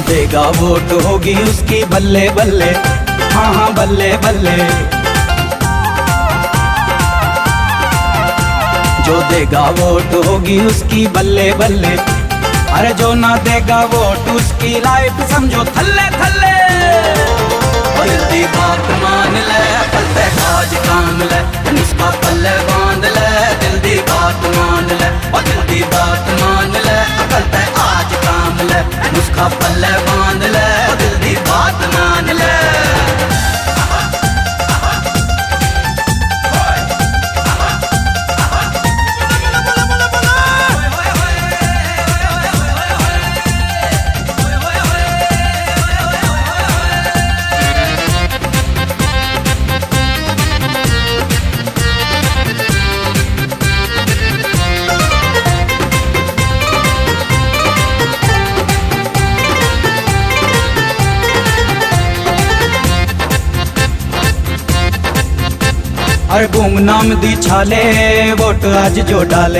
देगा वोट होगी उसकी बल्ले बल्ले, हाँ हाँ बल्ले बल्ले। जो देगा वोट होगी उसकी बल्ले बल्ले, अरे जो ना देगा वोट उसकी लाइफ समझो थल्ले थल्ले। जल्दी बात मान ले, पलते आज काम ले, इसका पल्ले बांध ले, जल्दी बात मान ले, और जल्दी बात मान ले, पलते आज काम ले, उसका पल्ले बांध ले, और जल्दी बात मान ले। अरे गुमनाम दी छाले वोट आज जो डाले,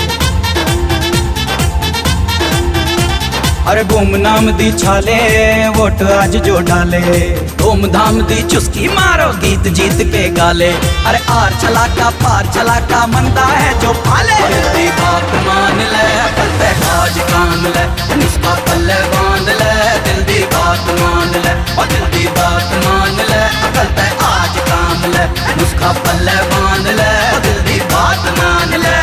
अरे गुमनाम दी छाले वोट आज जो डाले। धूमधाम दी चुस्की मारो गीत जीत के गाले, अरे आर चला का पार चला का मनता है जो पाले। जल्दी बात मान ले, पलते आज काम ले, इसका पल्ले बांध ले, जल्दी बात मान ले, और जल्दी बात मान ले, पलते आज काम ले, उसका पल्ले बांध ले, जल्दी बात मान ले।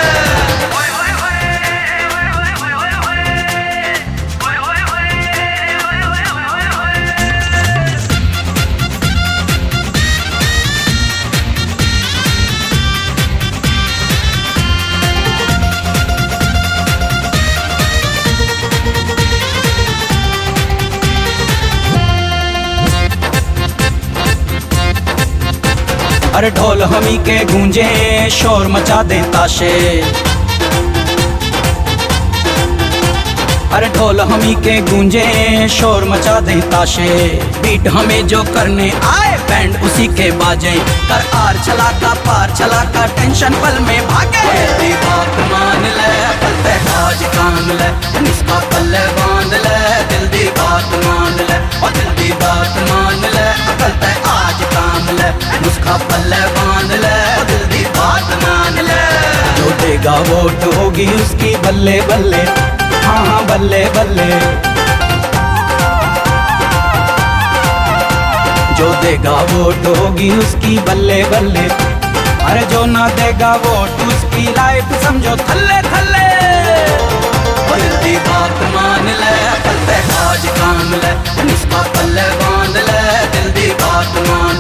अरे ढोल हमी के गूंजे शोर मचा दे ताशे, अरे ढोल हमी के गूंजे शोर मचा दे ताशे। बीट हमें जो करने आए बैंड उसी के बाजे, कर आर चला का पार चला का टेंशन पल में भागे। जल्दी बात मान ले, पलते आज काम ले, इसका पल्ले बांध ले, जल्दी बात मान ले, और जल्दी बात मान ले, पलते आज काम ले, उसका पल्ले बांध ले, और जल्दी बात मान ले। जो देगा वोट होगी उसकी बल्ले बल्ले, हाँ हाँ बल्ले बल्ले। जो देगा वोट होगी उसकी बल्ले बल्ले, अरे जो ना देगा वोट उसकी लाइफ समझो थल्ले थल्ले। जल्दी बात मान ले, पलते आज काम ले, इसका पल्ले बांध ले, जल्दी बात मान